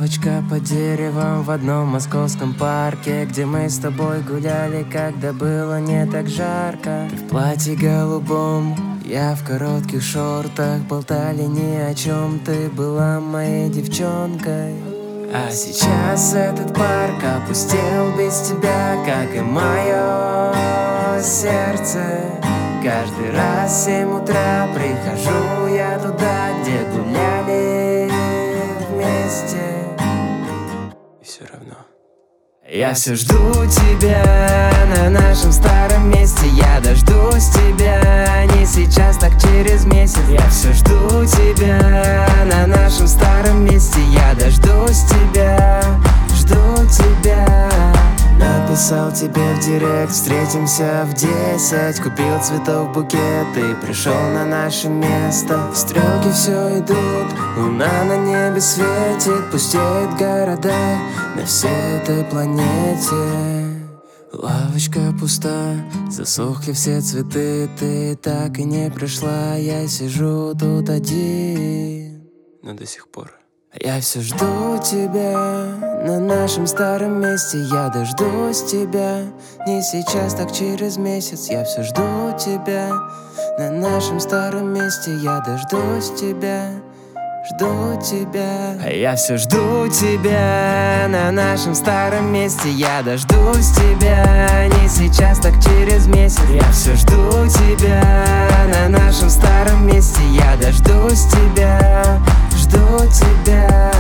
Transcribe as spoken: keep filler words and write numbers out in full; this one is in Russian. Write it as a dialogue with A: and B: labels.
A: Лавочка под деревом в одном московском парке, где мы с тобой гуляли, когда было не так жарко. Ты в платье голубом, я в коротких шортах. Болтали ни о чем, ты была моей девчонкой. А сейчас этот парк опустел без тебя, как и мое сердце. Каждый раз в семь утра прихожу я туда, где гуляли вместе. И все равно я все жду тебя на нашем старом месте. Я дождусь тебя не сейчас, так через месяц. Я все жду тебя на нашем старом месте. Я дождусь тебя, жду тебя. Написал тебе в директ, встретимся в десять. Купил цветов букет и пришел на наше место. Стрелки все идут, луна на небе светит. Пустеют города на всей этой планете. Лавочка пуста, засохли все цветы. Ты так и не пришла, я сижу тут один. Но до сих пор я все жду тебя на нашем старом месте. Я дождусь тебя не сейчас, так через месяц. Я все жду тебя на нашем старом месте. Я дождусь тебя, жду тебя. Я все жду тебя на нашем старом месте. Я дождусь тебя не сейчас, так через месяц. Я все жду тебя на нашем старом месте. Я дождусь тебя, жду тебя.